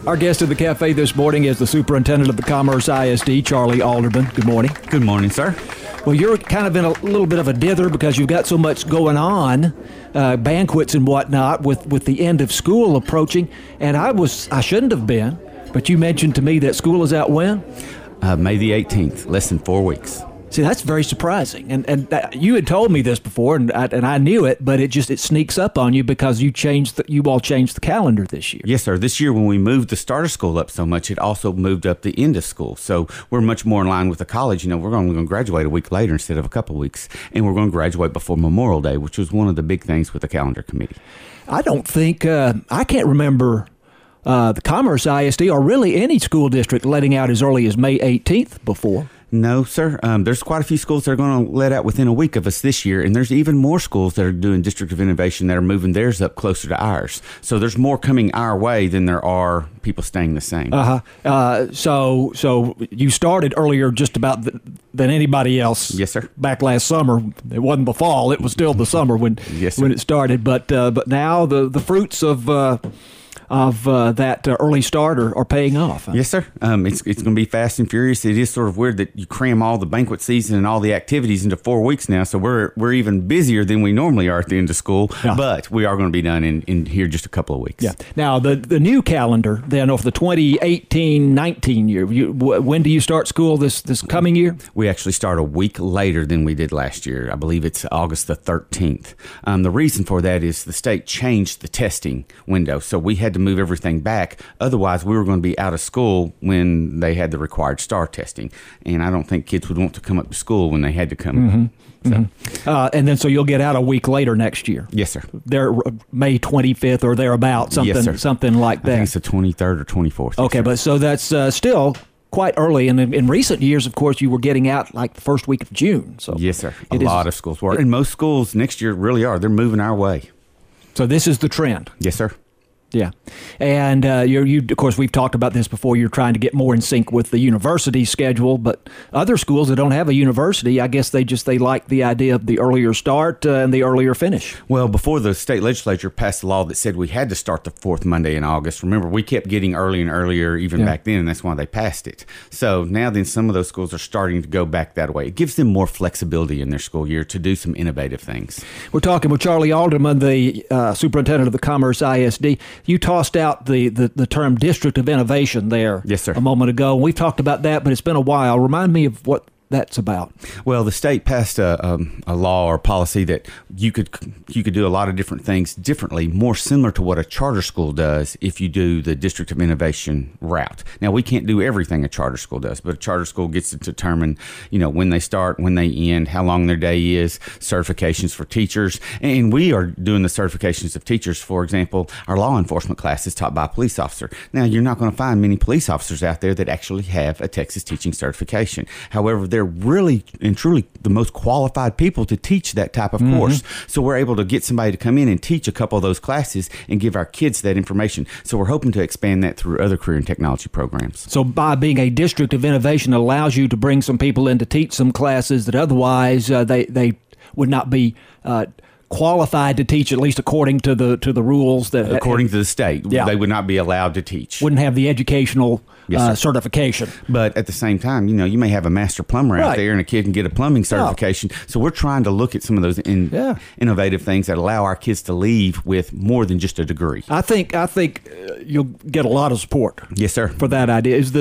Our guest at the cafe this morning is the superintendent of the Commerce ISD, Charlie Alderman. Good morning. Good morning, sir. Well, you're kind of in a little bit of a dither because you've got so much going on, banquets and whatnot, with the end of school approaching. And I shouldn't have been, but you mentioned to me that school is out when? May the 18th, less than 4 weeks. See, that's very surprising. And you had told me this before, and I knew it, but it sneaks up on you because you all changed the calendar this year. Yes, sir. This year, when we moved the start of school up so much, it also moved up the end of school. So we're much more in line with the college. You know, we're going to graduate a week later instead of a couple of weeks, and we're going to graduate before Memorial Day, which was one of the big things with the calendar committee. I don't think I can't remember the Commerce ISD or really any school district letting out as early as May 18th before. No, sir. There's quite a few schools that are going to let out within a week of us this year, and there's even more schools that are doing District of Innovation that are moving theirs up closer to ours. So there's more coming our way than there are people staying the same. So you started earlier just about than anybody else. Yes, sir. Back last summer, it wasn't the fall; it was still the summer when it started. But now the fruits of that early start are paying off. Huh? Yes, sir. It's going to be fast and furious. It is sort of weird that you cram all the banquet season and all the activities into 4 weeks now. So we're even busier than we normally are at the end of school. Yeah. But we are going to be done in here just a couple of weeks. Yeah. Now the new calendar then of the 2018-19 year. When do you start school this coming year? We actually start a week later than we did last year. I believe it's August the 13th. The reason for that is the state changed the testing window, so we had to move everything back. Otherwise, we were going to be out of school when they had the required STAR testing, and I don't think kids would want to come up to school when they had to come. And then so you'll get out a week later next year. Yes, sir. They're May 25th or thereabout, something like that. I think it's the 23rd or 24th. Okay, but so that's still quite early, and in recent years, of course, you were getting out like the first week of June. So yes, sir. A lot of schools were, and most schools next year really are. They're moving our way. So this is the trend. Yes, sir. Yeah. And you of course, we've talked about this before. You're trying to get more in sync with the university schedule, but other schools that don't have a university, I guess they like the idea of the earlier start and the earlier finish. Well, before the state legislature passed a law that said we had to start the fourth Monday in August, remember, we kept getting early and earlier even back then, and that's why they passed it. So now then some of those schools are starting to go back that way. It gives them more flexibility in their school year to do some innovative things. We're talking with Charlie Alderman, the superintendent of the Commerce ISD. You tossed out the term District of Innovation there. Yes, sir. A moment ago. We've talked about that, but it's been a while. Remind me of what that's about. Well, the state passed a law or policy that you could do a lot of different things differently, more similar to what a charter school does if you do the District of Innovation route. Now, we can't do everything a charter school does, but a charter school gets to determine, when they start, when they end, how long their day is, certifications for teachers, and we are doing the certifications of teachers. For example, our law enforcement class is taught by a police officer. Now, you're not going to find many police officers out there that actually have a Texas teaching certification. However, they're really and truly the most qualified people to teach that type of course. So we're able to get somebody to come in and teach a couple of those classes and give our kids that information. So we're hoping to expand that through other career and technology programs. So by being a District of Innovation, it allows you to bring some people in to teach some classes that otherwise they would not be qualified to teach, at least according to the rules that according to the state, they would not be allowed to teach. Wouldn't have the educational certification. But at the same time, you may have a master plumber out there, and a kid can get a plumbing certification. So we're trying to look at some of those innovative things that allow our kids to leave with more than just a degree. I think you'll get a lot of support. Yes, sir. For that idea. Is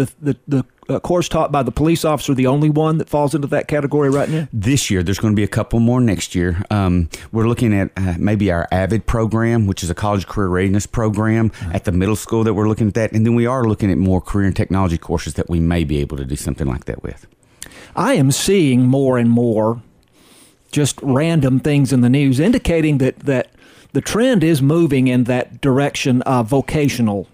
the course taught by the police officer the only one that falls into that category right now? This year, there's going to be a couple more next year. We're looking at maybe our AVID program, which is a college career readiness program at the middle school that we're looking at that. And then we are looking at more career and technology courses that we may be able to do something like that with. I am seeing more and more just random things in the news indicating that the trend is moving in that direction of vocational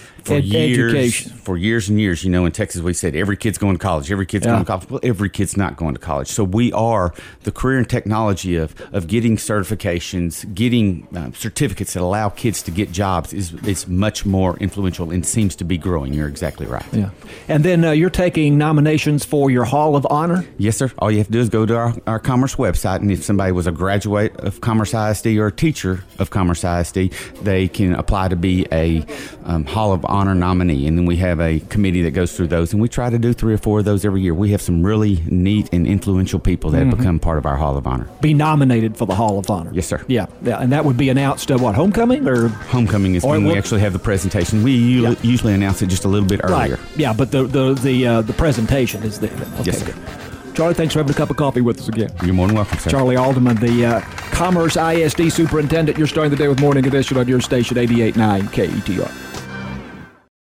education. For years and years, in Texas, we said every kid's going to college. Every kid's going to college. Well, every kid's not going to college. So we are the career and technology of getting certifications, getting certificates that allow kids to get jobs is much more influential and seems to be growing. You're exactly right. Yeah. And then you're taking nominations for your Hall of Honor? Yes, sir. All you have to do is go to our Commerce website, and if somebody was a graduate of Commerce ISD or a teacher of Commerce ISD, they can apply to be a Hall of Honor nominee. And then we have a committee that goes through those, and we try to do 3 or 4 of those every year. We have some really neat and influential people that have become part of our Hall of Honor. Be nominated for the Hall of Honor. Yes, sir. Yeah, and that would be announced at what, homecoming or? Homecoming is when we actually have the presentation. We usually announce it just a little bit earlier. Right. Yeah, but the presentation is there. Okay, yes, sir. Good. Charlie, thanks for having a cup of coffee with us again. You're more than welcome, sir. Charlie Alderman, the Commerce ISD Superintendent. You're starting the day with Morning Edition on your station, 88.9 KETR.